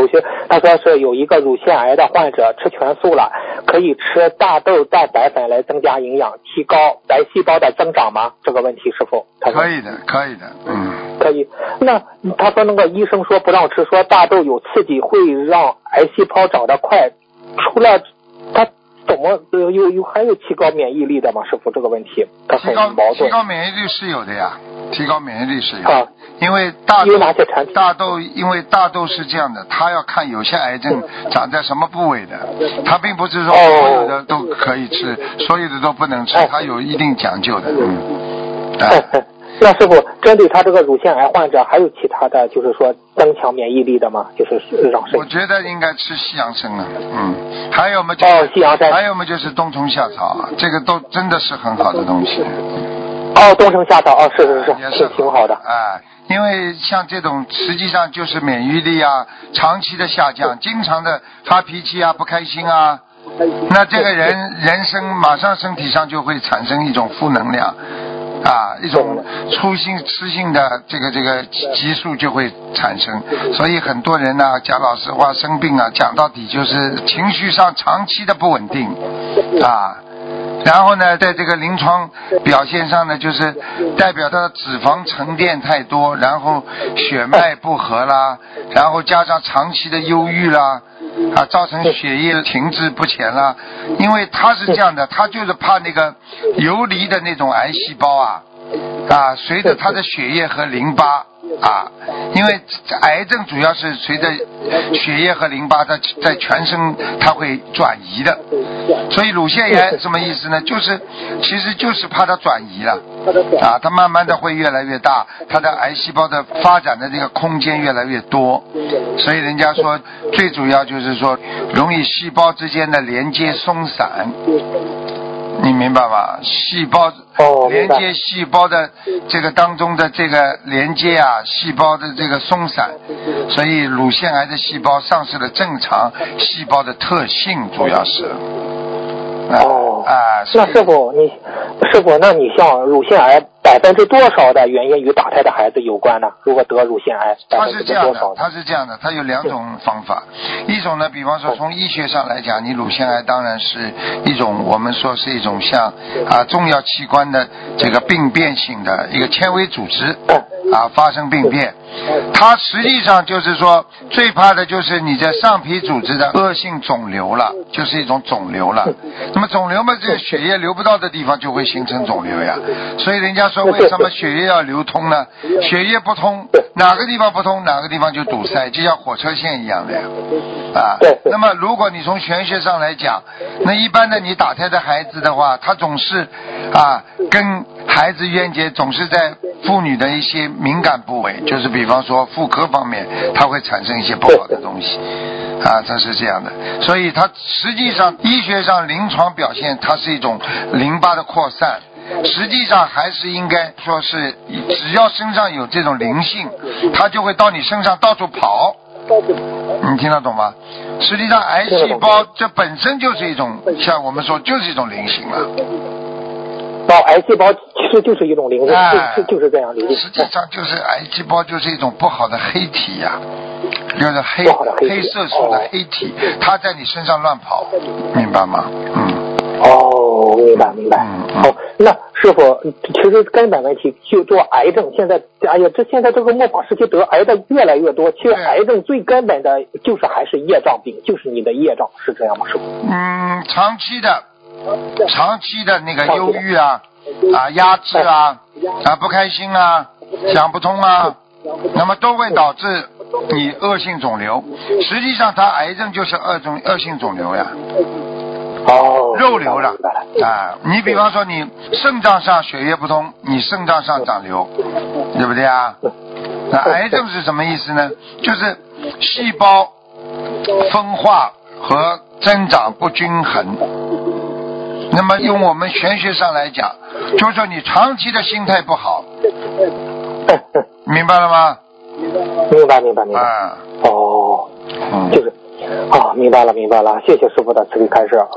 后续，他说是有一个乳腺癌的患者吃全素了，可以吃大豆蛋白粉来增加营养，提高白细胞的增长吗？这个问题师傅？ 可以的，可以的， 可以。那他说那个医生说不让吃，说大豆有刺激，会让癌细胞长得快。除了他怎么还有提高免疫力的吗？师傅，这个问题他很矛盾。 提高免疫力是有的呀，提高免疫力是有的。 啊， 因为大豆，因为大豆是这样的，它要看有些癌症长在什么部位的，它并不是说所有的都可以吃，所有的都不能吃，它有一定讲究的。 那师傅，针对他这个乳腺癌患者，还有其他的就是说增强免疫力的吗？就是让我觉得应该吃西洋参啊，还有嘛就是西洋参， 还有嘛就是冬虫夏草啊，这个都真的是很好的东西。 冬虫夏草是也是挺好的。 因为像这种实际上就是免疫力啊长期的下降，经常的发脾气啊不开心啊，那这个人生马上身体上就会产生一种负能量。一种吃性的这个激素就会产生，所以很多人呢讲老实话生病啊，讲到底就是情绪上长期的不稳定然后呢在这个临床表现上呢，就是代表他的脂肪沉淀太多，然后血脉不和啦，然后加上长期的忧郁啦造成血液停滞不前啦。因为他是这样的，他就是怕那个游离的那种癌细胞随着他的血液和淋巴因为癌症主要是随着血液和淋巴在全身它会转移的，所以乳腺炎什么意思呢？其实就是怕它转移了它慢慢的会越来越大，它的癌细胞的发展的这个空间越来越多，所以人家说最主要就是说容易细胞之间的连接松散，你明白吗？细胞连接细胞的这个当中的这个连接细胞的这个松散，所以乳腺癌的细胞丧失了正常细胞的特性，主要是。 那师傅，那你像乳腺癌多少的原因与打胎的孩子有关呢？如果得乳腺癌， 它是这样的，它有两种方法。一种呢，比方说从医学上来讲，你乳腺癌当然是一种我们说是一种像重要器官的这个病变性的一个纤维组织发生病变，它实际上就是说最怕的就是你在上皮组织的恶性肿瘤了，就是一种肿瘤了。那么肿瘤嘛，这个血液流不到的地方就会形成肿瘤呀。所以人家说为什么血液要流通呢？血液不通，哪个地方不通，哪个地方就堵塞，就像火车线一样的呀。那么如果你从玄学上来讲，那一般的你打胎的孩子的话，他总是跟孩子冤结总是在妇女的一些敏感部位，就是比方说妇科方面，它会产生一些不好的东西它是这样的。所以它实际上医学上临床表现，它是一种淋巴的扩散，实际上还是应该说是只要身上有这种灵性，它就会到你身上到处跑，你听得懂吗？实际上癌细胞这本身就是一种，像我们说就是一种灵性了。 癌细胞其实就是一种灵性，就是这样理解。 实际上就是癌细胞就是一种不好的黑体就是黑色素的黑体，它在你身上乱跑，明白吗？ 明白。那师傅，其实根本问题就做癌症，现在这个末法时期得癌的越来越多，其实癌症最根本的就是还是业障病，就是你的业障，是这样吗，师傅？ 长期的那个忧郁压制不开心想不通那么都会导致你恶性肿瘤。实际上它癌症就是恶性肿瘤呀。肉瘤了你比方说你肾脏上血液不通，你肾脏上长瘤，对不对那癌症是什么意思呢？就是细胞分化和增长不均衡。那么用我们玄学上来讲，就是说你长期的心态不好，明白了吗？ 明白。就是明白了，谢谢师傅的慈悲开示。